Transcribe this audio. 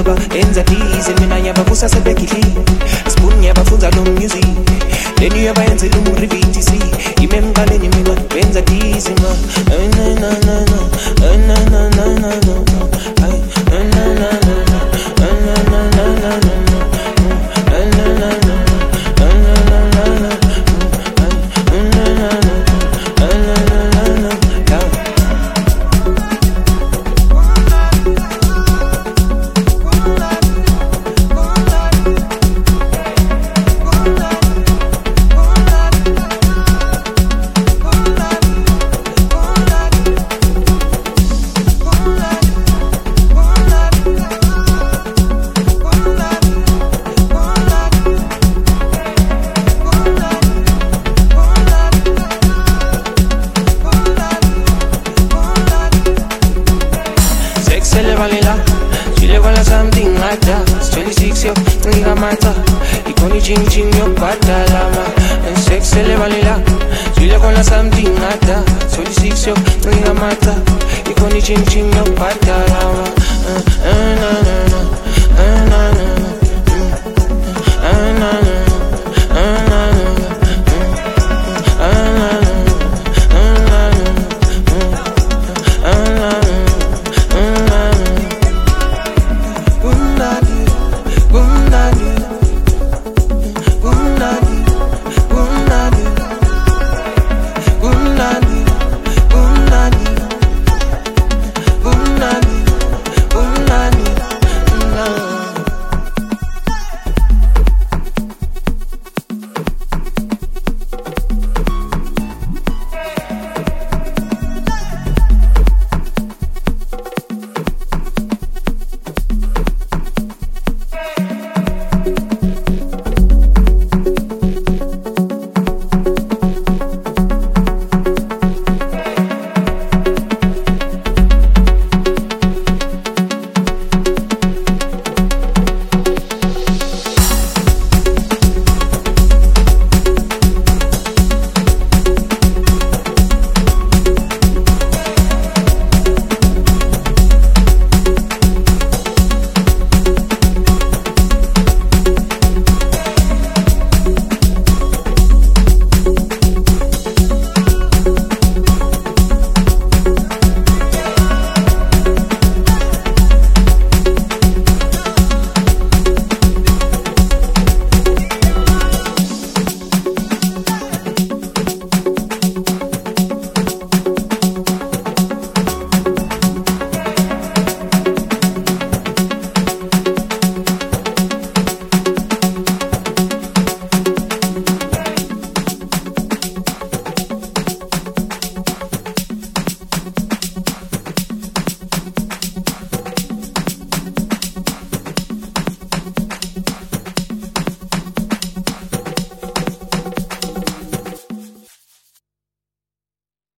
Silver, ends at ease, and mina yabavusa sebekili. Spoon yabafunza no music. Then you ever enter the movie VTC. Remember then you mean what ends at ease, ma. Na na na na, na na na na na, na na na na, na na na na na, na na na na, na na na na. Ching ching yo patalama and sex elevalila. Chile con la something nata. Soli six yo nigga mata. Ikoni ching ching yo patalama.